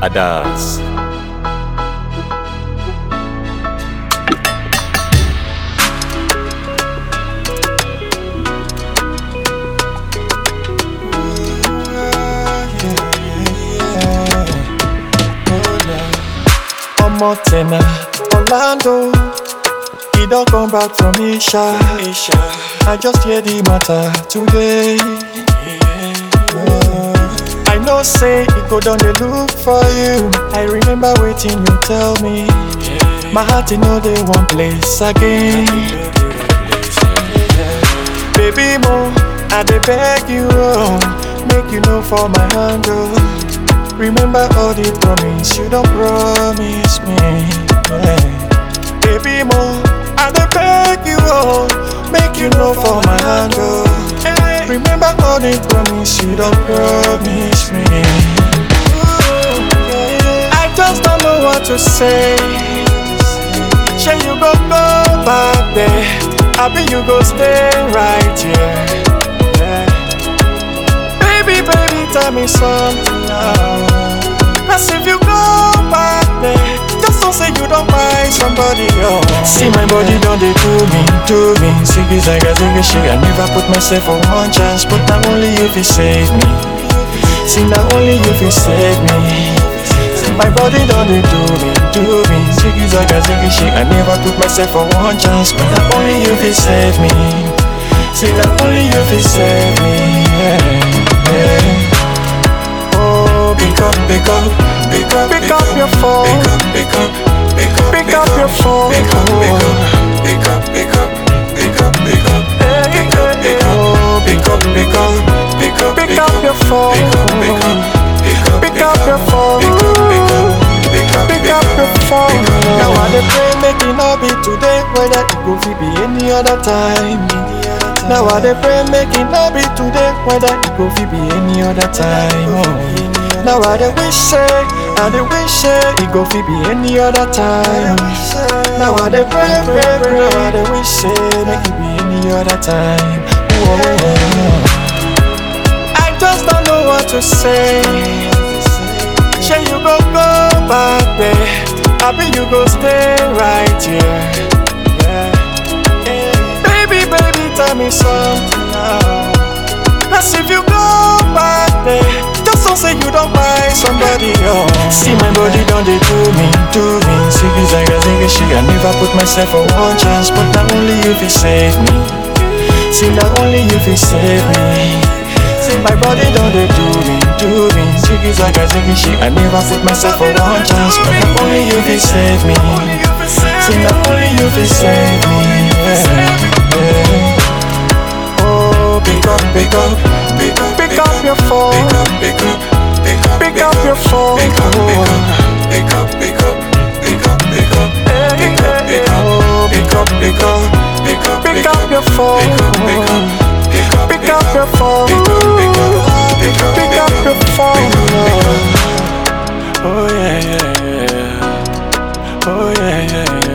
Adas. Omotena, Orlando, he don't come back from Isha. I just hear the matter today. I know say it go down the look for you. I remember waiting you tell me. My heart in no day one place again. Baby mo, I dey beg you, make you know for my handle. Remember all the promise you don't promise me. Baby mo, I dey beg you, make you know for my handle. Remember all the promise you don't promise me. I just don't know what to say. Shall you go back there? I bet you go stay right here. Baby, tell me something now. Cause if you go back there, just don't say you don't mind somebody else. See my body don't they do me. Ziggy zaga ziggy shit. I never put myself on one chance, but not only you fi save me. See not only you fi save me. See my body don't they do me. Ziggy zaga ziggy shit. I never put myself on one chance, but not only you fi save me. See not only you fi save me. Oh, pick up your phone. Pick up your phone. Pick up your phone. Pick up your phone. Now I dey pray make it not be today, whether it go fit be any other time. Now I dey pray make it not be today, whether it go fit be any other time. Now I dey wish it go fit be any other time. Now I dey pray, now I dey wish make it be any other time. I just don't know what to say. Shall you go back there? I bet you go stay right here. Baby, tell me something now. Cause if you go back there, just don't say you don't mind somebody else. See my body don't they do me. Ziggy zaga ziggy shit. I never put myself on one chance, but not only you fi save me. See not only you fi save me. See my body don't they do me. Ziggy zaga ziggy shit. I never put myself on one chance, but not only you fi save me. See not only you fi save me. Oh, pick up your phone. Pick up your phone. Pick up your phone. Pick up your phone. Oh yeah.